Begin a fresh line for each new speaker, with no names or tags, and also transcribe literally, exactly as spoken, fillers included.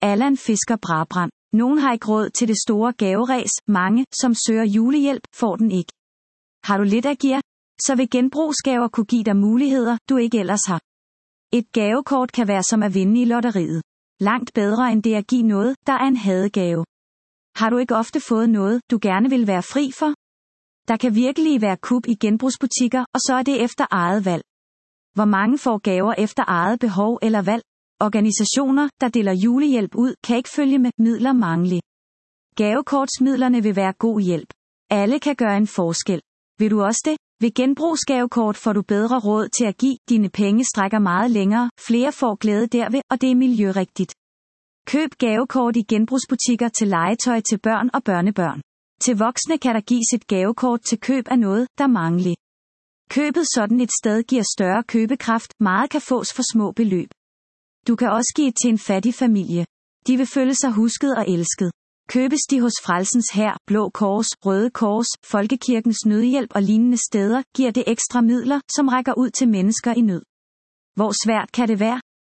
Allan Fisker Brabrand. Nogen har ikke råd til det store gaveræs, mange, som søger julehjælp, får den ikke. Har du lidt at give, så vil genbrugsgaver kunne give dig muligheder, du ikke ellers har. Et gavekort kan være som at vinde i lotteriet. Langt bedre end det at give noget, der er en hadegave. Har du ikke ofte fået noget, du gerne vil være fri for? Der kan virkelig være kup i genbrugsbutikker, og så er det efter eget valg. Hvor mange får gaver efter eget behov eller valg? Organisationer, der deler julehjælp ud, kan ikke følge med, midler mangle. Gavekortsmidlerne vil være god hjælp. Alle kan gøre en forskel. Vil du også det? Ved genbrugsgavekort får du bedre råd til at give, dine penge strækker meget længere, flere får glæde derved, og det er miljørigtigt. Køb gavekort i genbrugsbutikker til legetøj til børn og børnebørn. Til voksne kan der gives et gavekort til køb af noget, der mangler. Købet sådan et sted giver større købekraft, meget kan fås for små beløb. Du kan også give til en fattig familie. De vil føle sig husket og elsket. Købes de hos Frelsens Hær, Blå Kors, Røde Kors, Folkekirkens Nødhjælp og lignende steder, giver det ekstra midler, som rækker ud til mennesker i nød. Hvor svært kan det være?